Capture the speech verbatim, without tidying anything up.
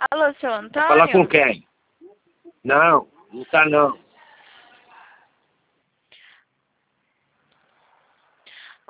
Alô, seu Antônio? Falar com quem? Não, não tá não.